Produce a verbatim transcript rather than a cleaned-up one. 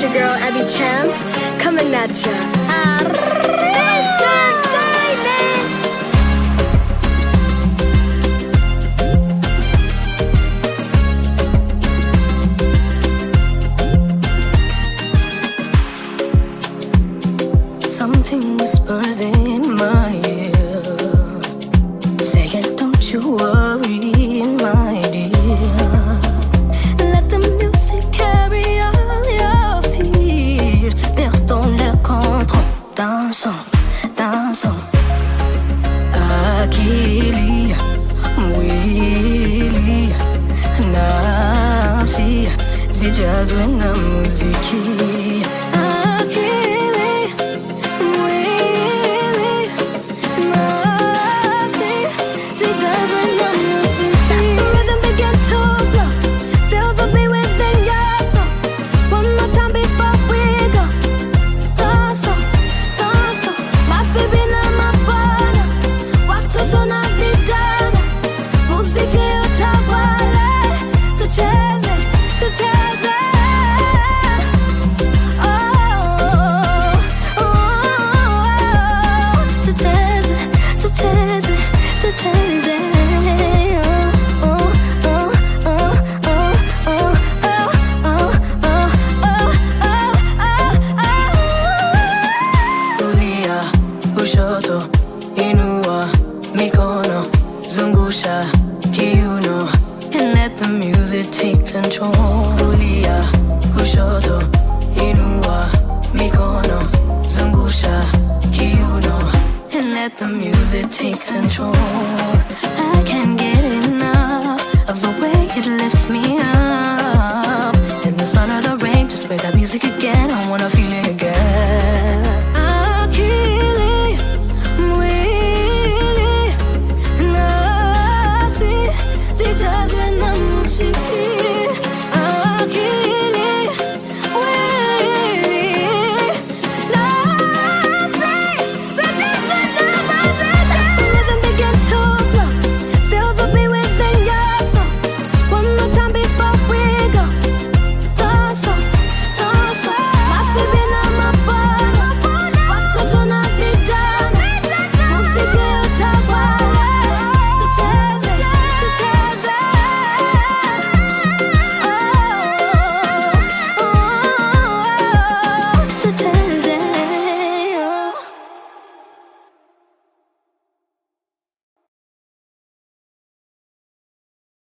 your girl Abby Chams, coming at ya. Something whispers in my ear, saying don't you worry, my dear. Let the music carry all your fears. Perdons le contrôle. Dansons, dansons. Akili, Willy, nafsi, zijazwe na muziki. Kushoto, inua, mikono, zungusha, kiuno, and let the music take control. Kulia, kushoto, inua, mikono, zungusha, kiuno, and let the music take control. I can't get enough of the way it lifts me up. In the sun or the rain, just play that music again. I wanna feel it